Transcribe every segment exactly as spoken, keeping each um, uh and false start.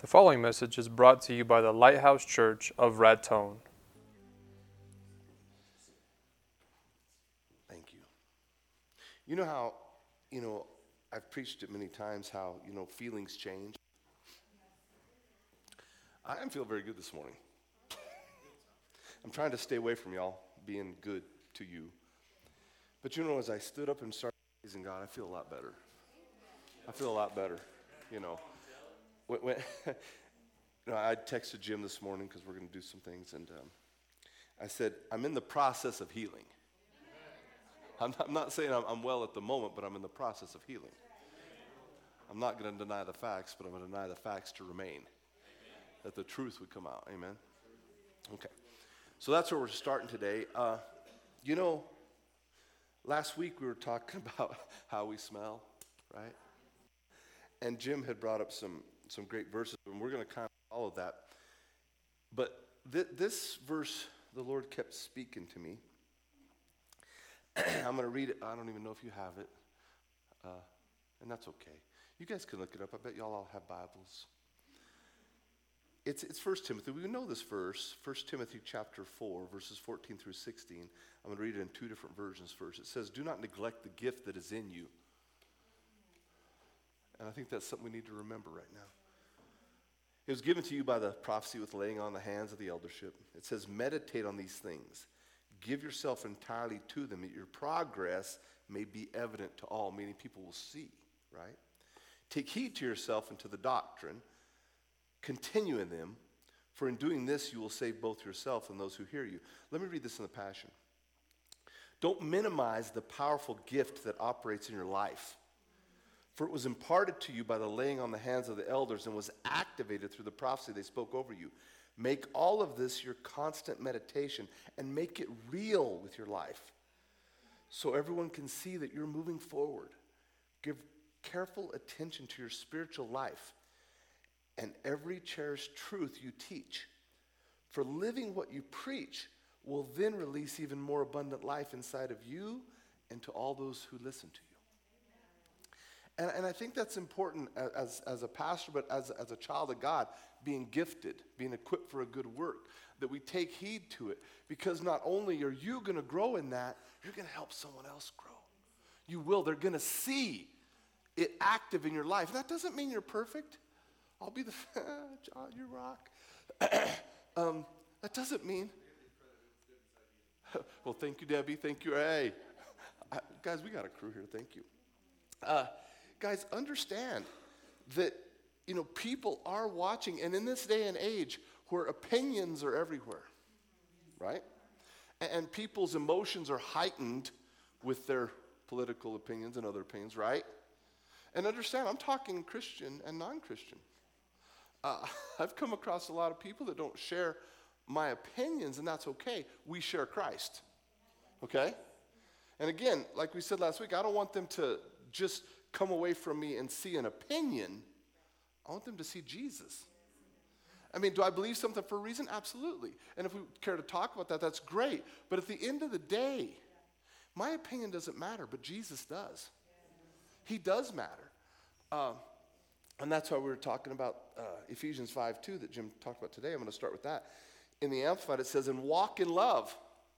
following message is brought to you by the Lighthouse Church of Raton. Thank you. You know how, you know, I've preached it many times how, you know, feelings change. I didn't feel very good this morning. I'm trying to stay away from y'all being good to you. But you know, as I stood up and started praising God, I feel a lot better. I feel a lot better, you know. When, when you know, I texted Jim this morning because we're going to do some things, and um, I said, I'm in the process of healing. I'm not, I'm not saying I'm, I'm well at the moment, but I'm in the process of healing. I'm not going to deny the facts, but I'm going to deny the facts to remain, that the truth would come out. Amen? Okay. So that's where we're starting today. Uh, you know, last week we were talking about how we smell, right? And Jim had brought up some, some great verses, and we're going to kind of follow that. But th- this verse, the Lord kept speaking to me. I'm going to read it. I don't even know if you have it, uh, and that's okay. You guys can look it up. I bet y'all all have Bibles. It's it's First Timothy. We know this verse, First Timothy chapter four, verses fourteen through sixteen. I'm going to read it in two different versions first. It says, do not neglect the gift that is in you. And I think that's something we need to remember right now. It was given to you by the prophecy with laying on the hands of the eldership. It says, meditate on these things. Give yourself entirely to them, that your progress may be evident to all, meaning people will see, right? Take heed to yourself and to the doctrine. Continue in them, for in doing this you will save both yourself and those who hear you. Let me read this in the Passion. Don't minimize the powerful gift that operates in your life, for it was imparted to you by the laying on the hands of the elders and was activated through the prophecy they spoke over you. Make all of this your constant meditation and make it real with your life so everyone can see that you're moving forward. Give careful attention to your spiritual life and every cherished truth you teach. For living what you preach will then release even more abundant life inside of you and to all those who listen to you. And, and I think that's important as, as a pastor, but as, as a child of God, being gifted, being equipped for a good work, that we take heed to it. Because not only are you going to grow in that, you're going to help someone else grow. You will. They're going to see it active in your life. That doesn't mean you're perfect. I'll be the, John, you rock. um, that doesn't mean, well, thank you, Debbie. Thank you. Hey, I, guys, we got a crew here. Thank you. Uh, guys, understand that, you know, people are watching, and in this day and age where opinions are everywhere, right? And, and people's emotions are heightened with their political opinions and other opinions, right? And understand, I'm talking Christian and non-Christian. Uh, I've come across a lot of people that don't share my opinions, and that's okay. We share Christ, okay? And again, like we said last week, I don't want them to just come away from me and see an opinion. I want them to see Jesus. I mean, do I believe something for a reason? Absolutely. And if we care to talk about that, that's great. But at the end of the day, my opinion doesn't matter, but Jesus does. He does matter. Um, and that's why we were talking about uh, Ephesians five two that Jim talked about today. I'm going to start with that. In the Amplified, it says, and walk in love,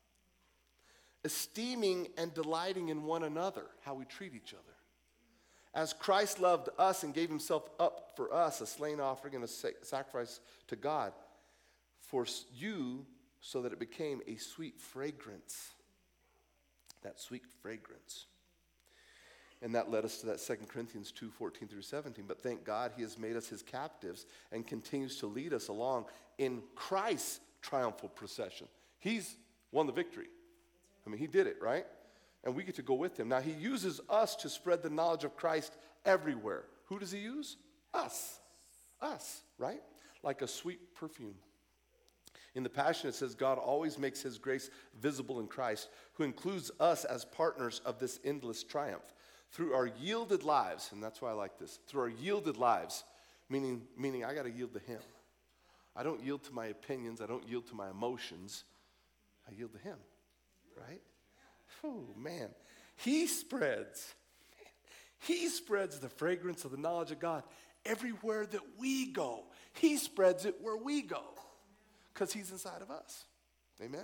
esteeming and delighting in one another, how we treat each other. As Christ loved us and gave himself up for us, a slain offering and a sacrifice to God, for you, so that it became a sweet fragrance. That sweet fragrance. And that led us to that Second Corinthians two, fourteen through seventeen. But thank God he has made us his captives and continues to lead us along in Christ's triumphal procession. He's won the victory. I mean, he did it, right? And we get to go with him. Now, he uses us to spread the knowledge of Christ everywhere. Who does he use? Us. Us, right? Like a sweet perfume. In the Passion, it says, God always makes his grace visible in Christ, who includes us as partners of this endless triumph. Through our yielded lives, and that's why I like this, through our yielded lives, meaning, meaning I got to yield to him. I don't yield to my opinions. I don't yield to my emotions. I yield to him, right? Oh, man. He spreads, he spreads the fragrance of the knowledge of God everywhere that we go. He spreads it where we go because he's inside of us. Amen?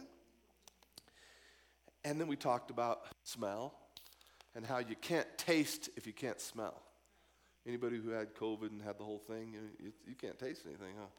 And then we talked about smell and how you can't taste if you can't smell. Anybody who had COVID and had the whole thing, you, you, you can't taste anything, huh?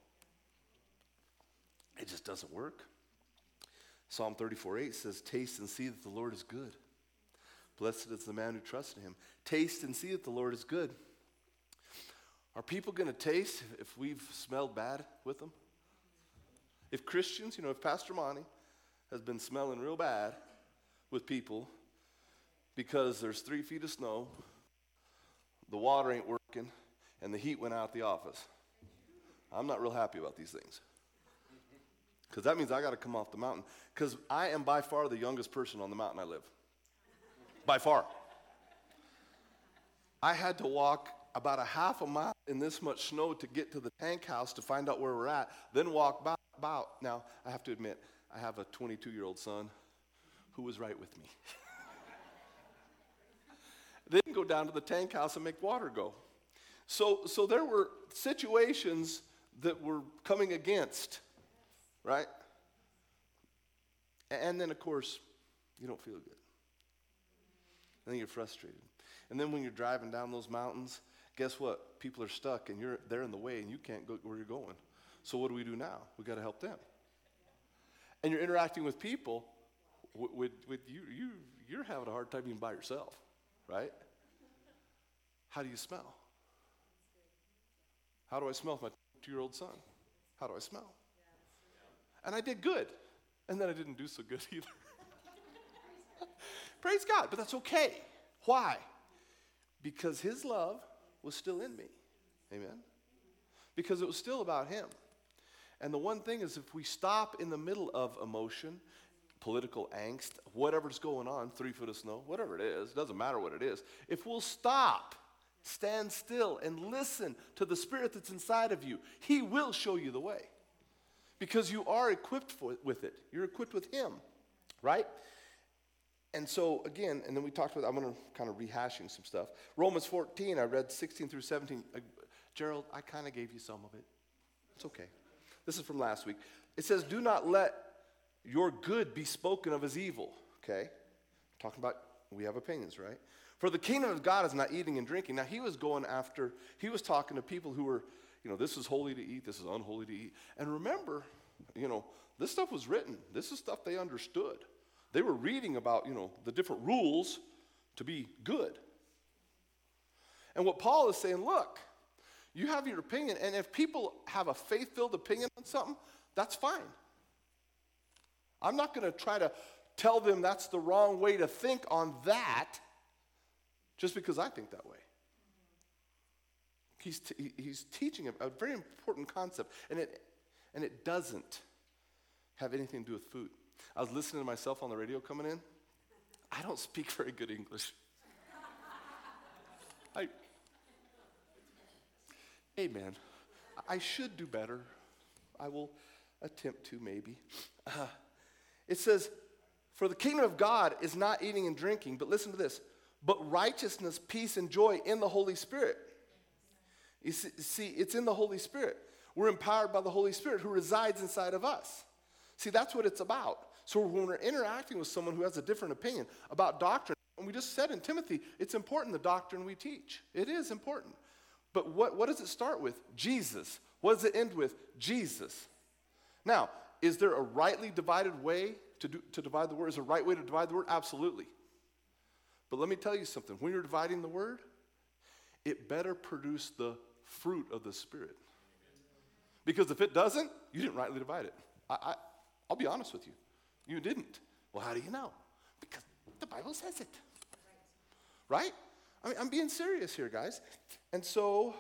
It just doesn't work. Psalm thirty-four eight says, taste and see that the Lord is good. Blessed is the man who trusts in him. Taste and see that the Lord is good. Are people going to taste if we've smelled bad with them? If Christians, you know, if Pastor Monty has been smelling real bad with people because there's three feet of snow, the water ain't working, and the heat went out the office, I'm not real happy about these things. Because that means I got to come off the mountain. Because I am by far the youngest person on the mountain I live. By far. I had to walk about a half a mile in this much snow to get to the tank house to find out where we're at, then walk about, about. Now, I have to admit, I have a twenty-two-year-old son who was right with me. Then go down to the tank house and make water go. So, so there were situations that were coming against, right? And then, of course, you don't feel good. And then you're frustrated. And then when you're driving down those mountains, guess what? People are stuck, and you're they're in the way, and you can't go where you're going. So what do we do now? We got to help them. And you're interacting with people. With, with, with you, you, you're having a hard time even by yourself, right? How do you smell? How do I smell with my two-year-old son? How do I smell? And I did good, and then I didn't do so good either. Praise God, but that's okay. Why? Because his love was still in me. Amen? Because it was still about him. And the one thing is, if we stop in the middle of emotion, political angst, whatever's going on, three foot of snow, whatever it is, doesn't matter what it is, if we'll stop, stand still, and listen to the Spirit that's inside of you, he will show you the way. Because you are equipped for, with it. You're equipped with him, right? And so, again, and then we talked about, I'm going to kind of rehashing some stuff. Romans fourteen, I read sixteen through seventeen. Uh, Gerald, I kind of gave you some of it. It's okay. This is from last week. It says, do not let your good be spoken of as evil. Okay? Talking about, we have opinions, right? For the kingdom of God is not eating and drinking. Now, he was going after, he was talking to people who were, you know, this is holy to eat, this is unholy to eat. And remember, you know, this stuff was written. This is stuff they understood. They were reading about, you know, the different rules to be good. And what Paul is saying, look, you have your opinion, and if people have a faith-filled opinion on something, that's fine. I'm not going to try to tell them that's the wrong way to think on that just because I think that way. He's, t- he's teaching a, a very important concept, and it, and it doesn't have anything to do with food. I was listening to myself on the radio coming in. I don't speak very good English. I, amen. I should do better. I will attempt to, maybe. Uh, it says, for the kingdom of God is not eating and drinking, but listen to this, but righteousness, peace, and joy in the Holy Spirit. You see, see, it's in the Holy Spirit. We're empowered by the Holy Spirit who resides inside of us. See, that's what it's about. So when we're interacting with someone who has a different opinion about doctrine, and we just said in Timothy, it's important the doctrine we teach. It is important. But what, what does it start with? Jesus. What does it end with? Jesus. Now, is there a rightly divided way to, do, to divide the word? Is there a right way to divide the word? Absolutely. But let me tell you something. When you're dividing the word, it better produce the fruit of the Spirit. Because if it doesn't, you didn't rightly divide it. I, I, I'll be honest with you. You didn't. Well, how do you know? Because the Bible says it. Right? I mean, I'm being serious here, guys. And so,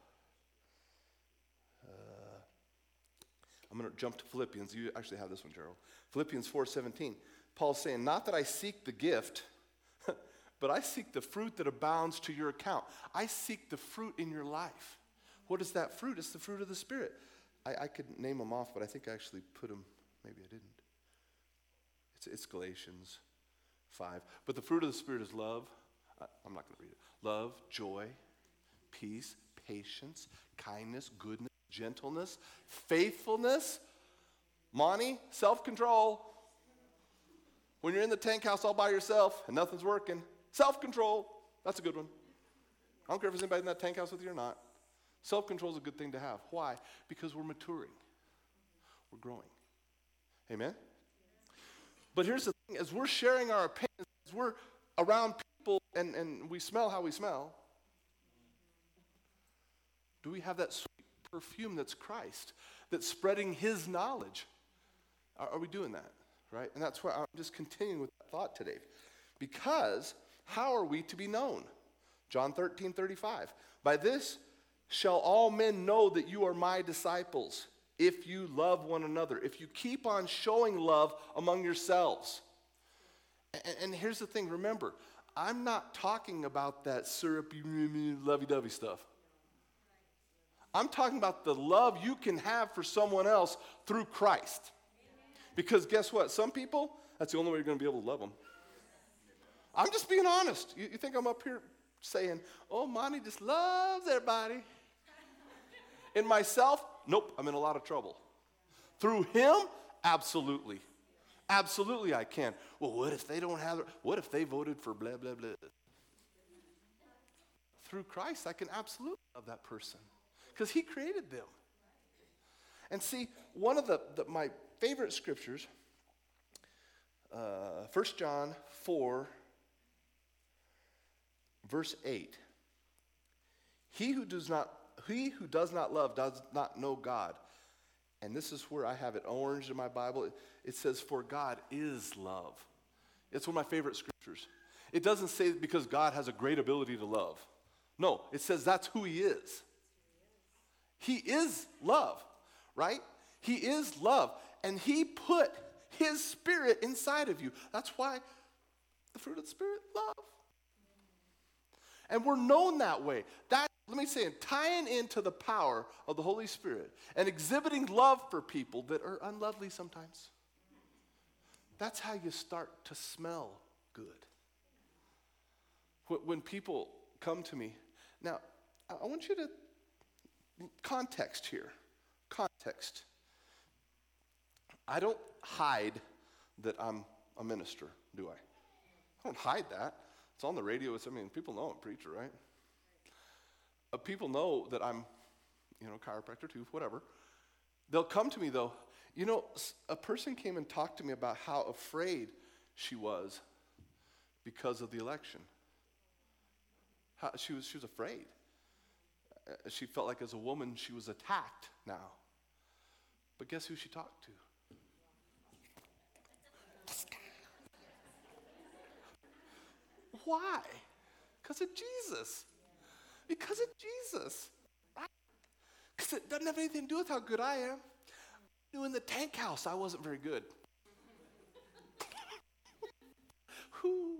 uh, I'm going to jump to Philippians. You actually have this one, Gerald. Philippians four seventeen. Paul's saying, not that I seek the gift, but I seek the fruit that abounds to your account. I seek the fruit in your life. What is that fruit? It's the fruit of the Spirit. I, I could name them off, but I think I actually put them, maybe I didn't. It's, it's Galatians five. But the fruit of the Spirit is love. I, I'm not going to read it. Love, joy, peace, patience, kindness, goodness, gentleness, faithfulness. Monty, self-control. When you're in the tank house all by yourself and nothing's working, self-control. That's a good one. I don't care if there's anybody in that tank house with you or not. Self-control is a good thing to have. Why? Because we're maturing. We're growing. Amen? But here's the thing. As we're sharing our opinions, as we're around people and, and we smell how we smell, do we have that sweet perfume that's Christ, that's spreading his knowledge? Are, are we doing that? Right? And that's why I'm just continuing with that thought today. Because how are we to be known? John thirteen thirty-five. By this shall all men know that you are my disciples, if you love one another, if you keep on showing love among yourselves. And, and here's the thing, remember, I'm not talking about that syrupy, lovey-dovey stuff. I'm talking about the love you can have for someone else through Christ. Because guess what? Some people, that's the only way you're going to be able to love them. I'm just being honest. You, you think I'm up here saying, oh, Monty just loves everybody. In myself, nope, I'm in a lot of trouble. Through him, absolutely. Absolutely I can. Well, what if they don't have it? What if they voted for blah, blah, blah? Through Christ, I can absolutely love that person. Because he created them. And see, one of the, the my favorite scriptures, uh, First John four, verse eight. He who does not he who does not love does not know God. And this is where I have it orange in my Bible. It, it says, for God is love. It's one of my favorite scriptures. It doesn't say because God has a great ability to love. No, it says that's who he is. He is love, right? He is love. And he put his spirit inside of you. That's why the fruit of the Spirit, love. And we're known that way. That, let me say it, tying into the power of the Holy Spirit and exhibiting love for people that are unlovely sometimes. That's how you start to smell good. When people come to me, now, I want you to, context here, context. I don't hide that I'm a minister, do I? I don't hide that. It's on the radio. It's, I mean, people know I'm a preacher, right? Uh, people know that I'm, you know, chiropractor too, whatever. They'll come to me, though. You know, a person came and talked to me about how afraid she was because of the election. How, she was, she was afraid. Uh, she felt like as a woman she was attacked now. But guess who she talked to? Why? Because of Jesus. Because of Jesus. Because it doesn't have anything to do with how good I am. In the tank house, I wasn't very good. Whew.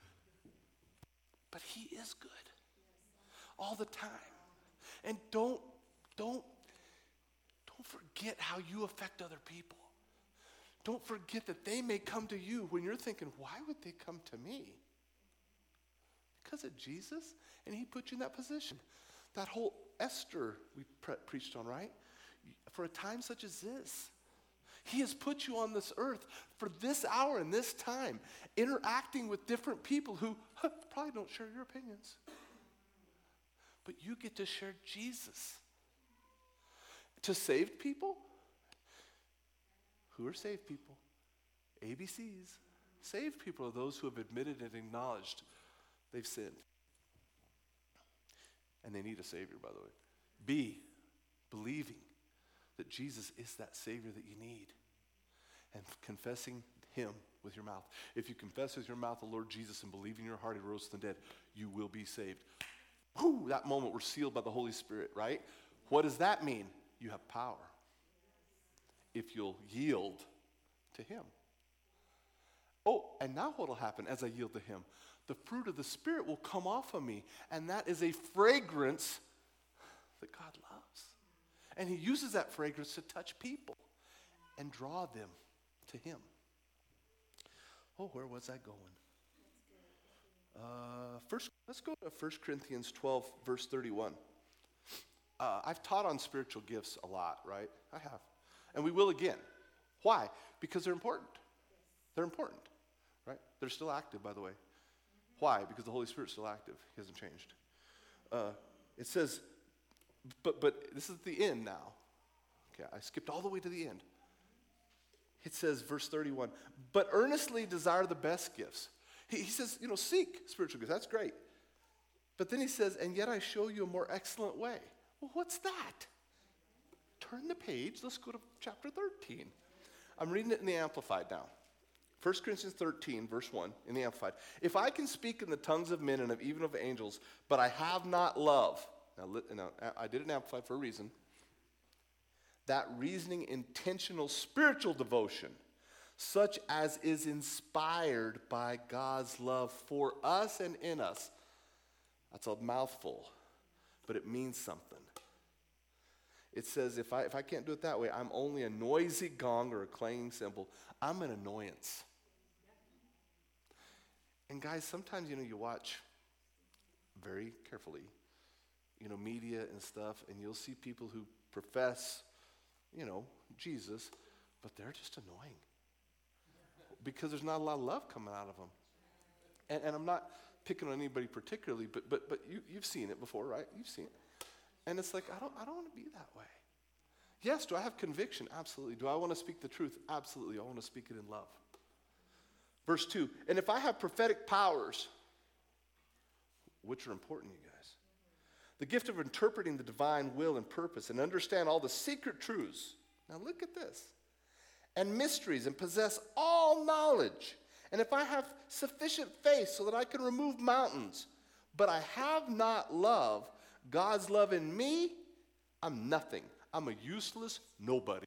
But he is good. All the time. And don't, don't, don't forget how you affect other people. Don't forget that they may come to you when you're thinking, why would they come to me? Because of Jesus, and he put you in that position. That whole Esther we pre- preached on, right? For a time such as this. He has put you on this earth for this hour and this time, interacting with different people who huh, probably don't share your opinions. But you get to share Jesus. To saved people? Who are saved people? A B Cs. Saved people are those who have admitted and acknowledged they've sinned. And they need a Savior, by the way. B, believing that Jesus is that Savior that you need. And confessing him with your mouth. If you confess with your mouth the Lord Jesus and believe in your heart he rose from the dead, you will be saved. Whew, that moment we're sealed by the Holy Spirit, right? What does that mean? You have power. If you'll yield to him. Oh, and now what will happen as I yield to him? The fruit of the Spirit will come off of me, and that is a fragrance that God loves. And he uses that fragrance to touch people and draw them to him. Oh, where was I going? Uh, first, let's go to First Corinthians twelve, verse thirty-one. uh, I've taught on spiritual gifts a lot, right? I have. And we will again. Why? Because they're important. They're important, right? They're still active, by the way. Why? Because the Holy Spirit's still active. He hasn't changed. Uh, it says, but but this is the end now. Okay, I skipped all the way to the end. It says, verse thirty-one, but earnestly desire the best gifts. He, he says, you know, seek spiritual gifts. That's great. But then he says, and yet I show you a more excellent way. Well, what's that? Turn the page. Let's go to chapter thirteen. I'm reading it in the Amplified now. First Corinthians thirteen, verse one, in the Amplified. If I can speak in the tongues of men and of even of angels, but I have not love. Now, now I did it in Amplified for a reason. That reasoning, intentional, spiritual devotion, such as is inspired by God's love for us and in us. That's a mouthful, but it means something. It says, if I, if I can't do it that way, I'm only a noisy gong or a clanging cymbal. I'm an annoyance. And guys, sometimes, you know, you watch very carefully, you know, media and stuff, and you'll see people who profess, you know, Jesus, but they're just annoying. Because there's not a lot of love coming out of them. And, and I'm not picking on anybody particularly, but but but you, you've seen it before, right? You've seen it. And it's like, I don't I don't want to be that way. Yes, do I have conviction? Absolutely. Do I want to speak the truth? Absolutely. I want to speak it in love. Verse two, and if I have prophetic powers, which are important, you guys, the gift of interpreting the divine will and purpose and understand all the secret truths. Now look at this. And mysteries and possess all knowledge. And if I have sufficient faith so that I can remove mountains, but I have not love, God's love in me, I'm nothing. I'm a useless nobody.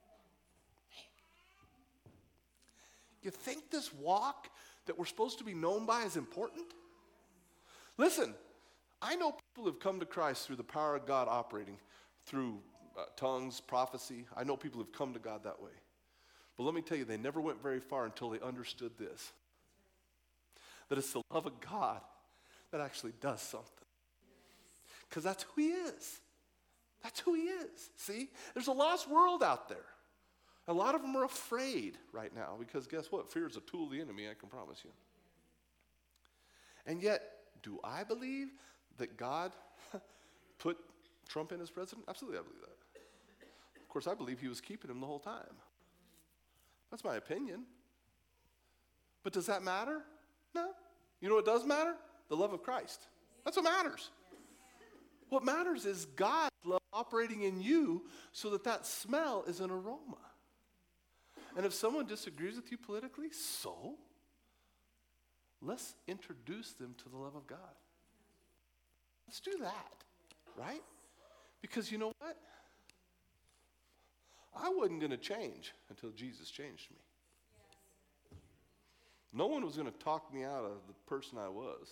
You think this walk that we're supposed to be known by is important? Listen, I know people who have come to Christ through the power of God operating, through uh, tongues, prophecy. I know people who have come to God that way. But let me tell you, they never went very far until they understood this. That it's the love of God that actually does something. Because that's who he is. That's who he is. See? There's a lost world out there. A lot of them are afraid right now because guess what? Fear is a tool of the enemy, I can promise you. And yet, do I believe that God put Trump in as president? Absolutely, I believe that. Of course, I believe he was keeping him the whole time. That's my opinion. But does that matter? No. You know what does matter? The love of Christ. That's what matters. What matters is God's love operating in you so that that smell is an aroma. And if someone disagrees with you politically, so let's introduce them to the love of God. Let's do that, right? Because you know what? I wasn't going to change until Jesus changed me. No one was going to talk me out of the person I was.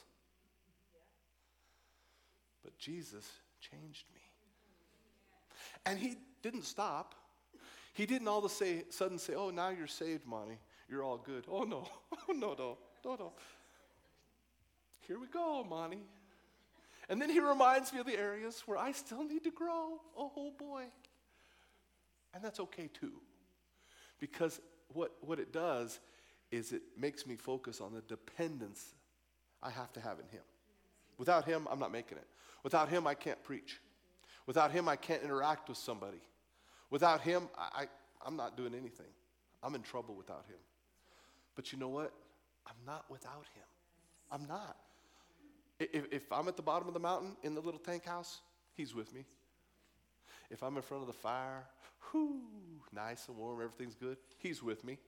But Jesus changed me. And he didn't stop. He didn't all of a say, sudden say, oh, now you're saved, Monty. You're all good. Oh, no. Oh, no, no. No, no. Here we go, Monty. And then he reminds me of the areas where I still need to grow. Oh, boy. And that's okay, too. Because what, what it does is it makes me focus on the dependence I have to have in him. Without him, I'm not making it. Without him, I can't preach. Without him, I can't interact with somebody. Without him, I, I, I'm not doing anything. I'm in trouble without him. But you know what? I'm not without him. I'm not. If, if I'm at the bottom of the mountain in the little tank house, he's with me. If I'm in front of the fire, whoo, nice and warm, everything's good, he's with me.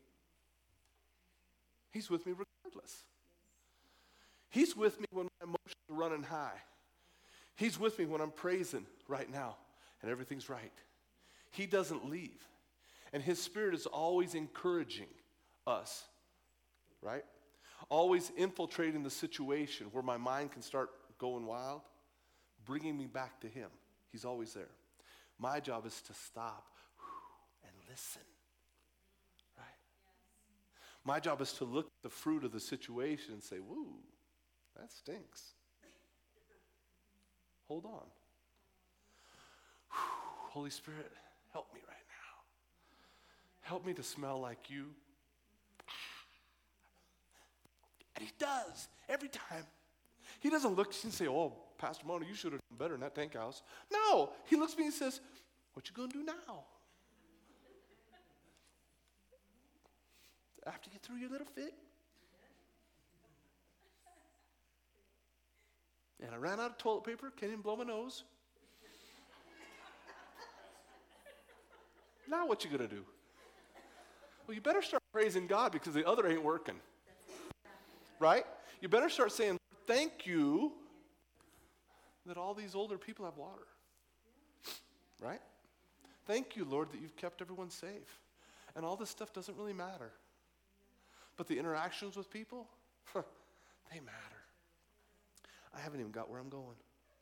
He's with me regardless. He's with me when my emotions are running high. He's with me when I'm praising right now and everything's right. He doesn't leave. And his spirit is always encouraging us, right? Always infiltrating the situation where my mind can start going wild, bringing me back to him. He's always there. My job is to stop and listen, right? My job is to look at the fruit of the situation and say, woo, that stinks. Hold on. Whew, Holy Spirit, help me right now. Help me to smell like you. And he does every time. He doesn't look and say, oh, Pastor Mona, you should have done better in that tank house. No, he looks at me and says, what you gonna do now? After you get through your little fit? And I ran out of toilet paper, can't even blow my nose. Now what you gonna do? Well, you better start praising God because the other ain't working. Right? You better start saying, thank you that all these older people have water. Right? Thank you, Lord, that you've kept everyone safe. And all this stuff doesn't really matter. But the interactions with people, they matter. I haven't even got where I'm going.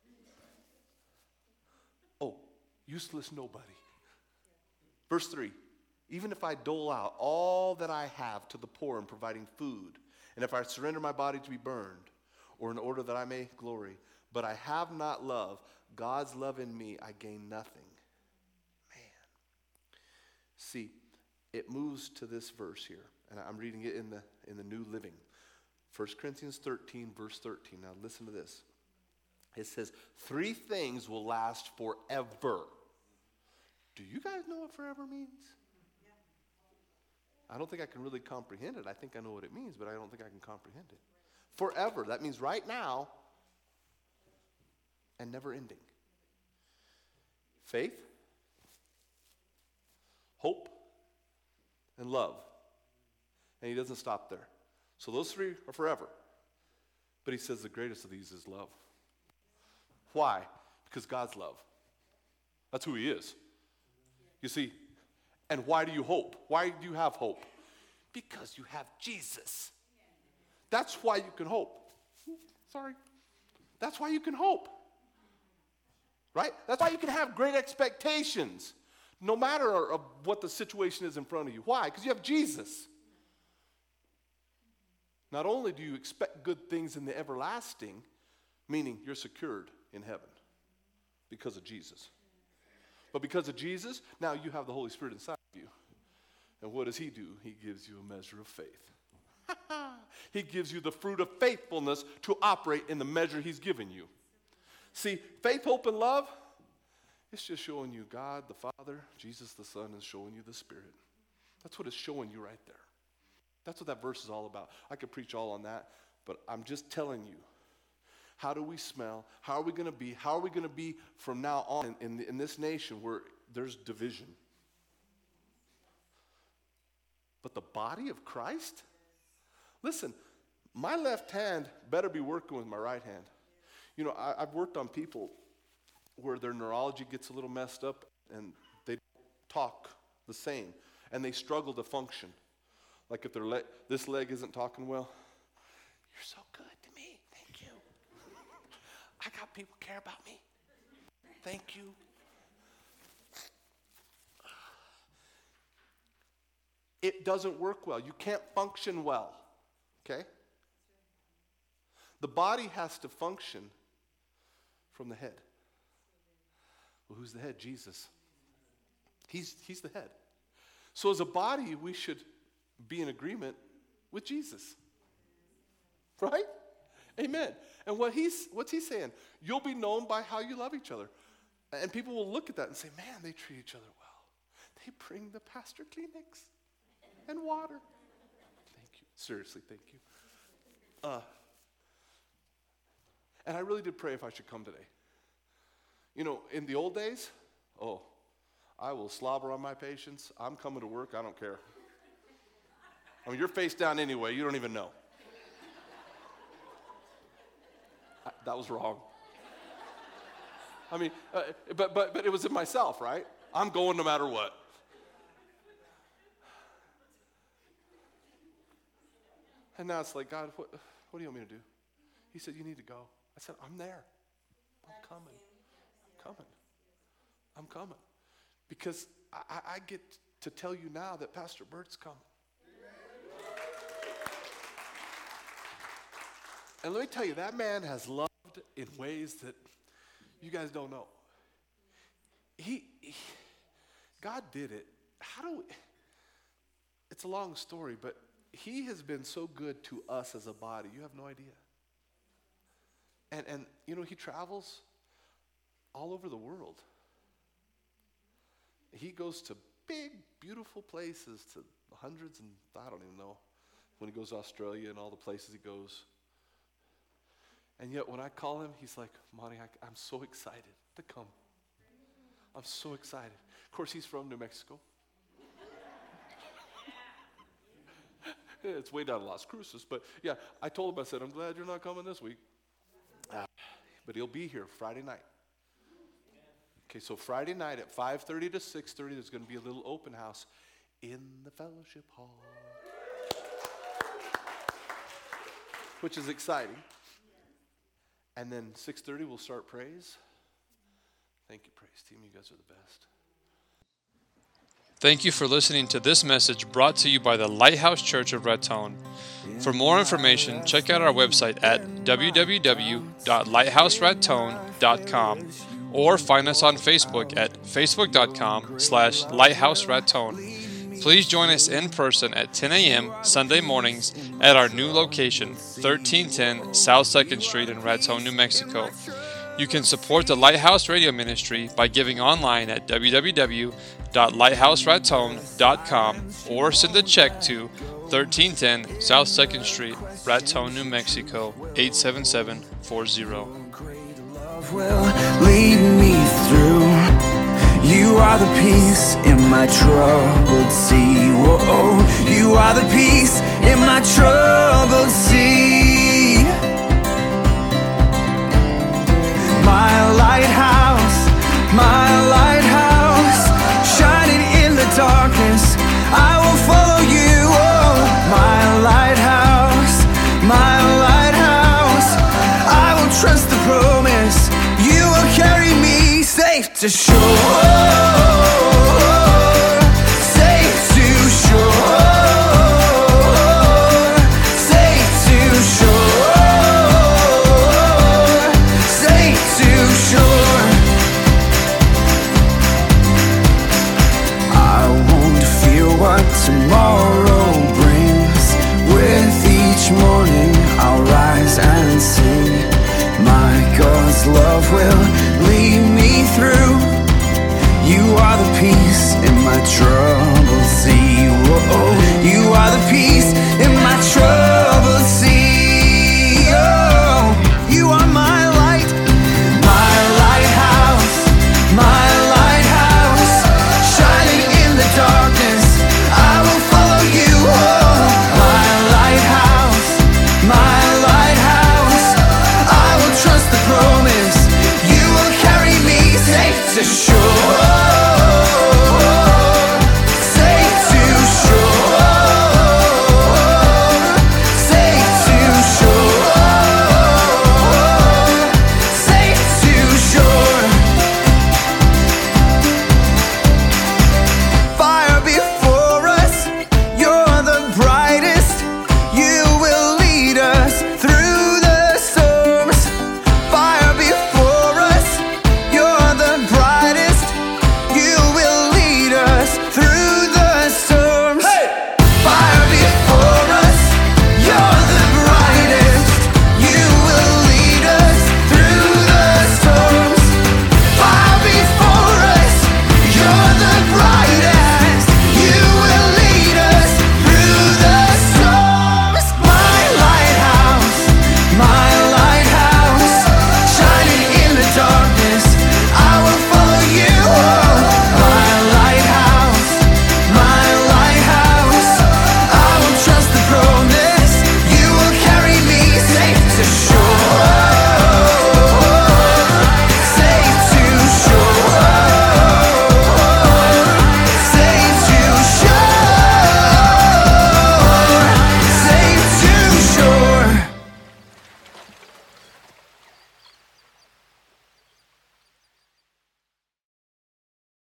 Oh, useless nobody. Verse three, even if I dole out all that I have to the poor in providing food, and if I surrender my body to be burned, or in order that I may glory, but I have not love, God's love in me, I gain nothing. Man. See, it moves to this verse here, and I'm reading it in the in the New Living. First Corinthians thirteen, verse thirteen. Now listen to this. It says, three things will last forever. Do you guys know what forever means? I don't think I can really comprehend it. I think I know what it means, but I don't think I can comprehend it. Forever, that means right now and never ending. Faith, hope, and love. And he doesn't stop there. So those three are forever. But he says the greatest of these is love. Why? Because God's love. That's who he is. You see, and why do you hope? Why do you have hope? Because you have Jesus. That's why you can hope. Sorry. That's why you can hope. Right? That's why you can have great expectations, no matter of what the situation is in front of you. Why? Because you have Jesus. Not only do you expect good things in the everlasting, meaning you're secured in heaven because of Jesus. But because of Jesus, now you have the Holy Spirit inside of you. And what does he do? He gives you a measure of faith. He gives you the fruit of faithfulness to operate in the measure he's given you. See, faith, hope, and love, it's just showing you God the Father, Jesus the Son, and showing you the Spirit. That's what it's showing you right there. That's what that verse is all about. I could preach all on that, but I'm just telling you. How do we smell? How are we going to be? How are we going to be from now on in, in, in this nation where there's division? But the body of Christ? Listen, my left hand better be working with my right hand. You know, I, I've worked on people where their neurology gets a little messed up and they talk the same and they struggle to function. Like if their leg, this leg isn't talking well, you're so good to me. Thank you. I got people care about me. Thank you. It doesn't work well. You can't function well. Okay? The body has to function from the head. Well, who's the head? Jesus. He's, he's the head. So as a body, we should be in agreement with Jesus. Right? Amen. And what he's what's he saying? You'll be known by how you love each other. And people will look at that and say, man, they treat each other well. They bring the pastor Kleenex and water. Thank you. Seriously, thank you. Uh, and I really did pray if I should come today. You know, in the old days, oh, I will slobber on my patients. I'm coming to work. I don't care. I mean, you're face down anyway. You don't even know. I, that was wrong. I mean, uh, but, but, but it was in myself, right? I'm going no matter what. And now it's like, God, what, what do you want me to do? He said, you need to go. I said, I'm there. I'm coming. I'm coming. I'm coming. Because I, I get to tell you now that Pastor Bert's coming. And let me tell you, that man has loved in ways that you guys don't know. he, he, God did it. How do we, it's a long story, but he has been so good to us as a body. You have no idea. And, and you know, he travels all over the world. He goes to big, beautiful places, to hundreds and I don't even know, when he goes to Australia and all the places he goes. And yet when I call him, he's like, Monty, I, I'm so excited to come. I'm so excited. Of course, he's from New Mexico. It's way down in Las Cruces, but yeah, I told him, I said, I'm glad you're not coming this week. Uh, but he'll be here Friday night. Okay, so Friday night at five thirty to six thirty, there's going to be a little open house in the fellowship hall, which is exciting. And then six thirty, we'll start praise. Thank you, praise team. You guys are the best. Thank you for listening to this message brought to you by the Lighthouse Church of Raton. For more information, check out our website at w w w dot lighthouse raton dot com or find us on Facebook at facebook dot com slash lighthouse raton. Please join us in person at ten a.m. Sunday mornings at our new location, thirteen ten South second Street in Raton, New Mexico. You can support the Lighthouse Radio Ministry by giving online at w w w dot lighthouse raton dot com or send a check to thirteen ten South second Street, Raton, New Mexico, eight seven seven four zero. Will lead me through. You are the peace in my troubled sea. Whoa, you are the peace in my troubled sea. My lighthouse, my lighthouse, shining in the darkness, I will follow you. Oh, my lighthouse, my lighthouse, I will trust the promise. You will carry me safe to shore.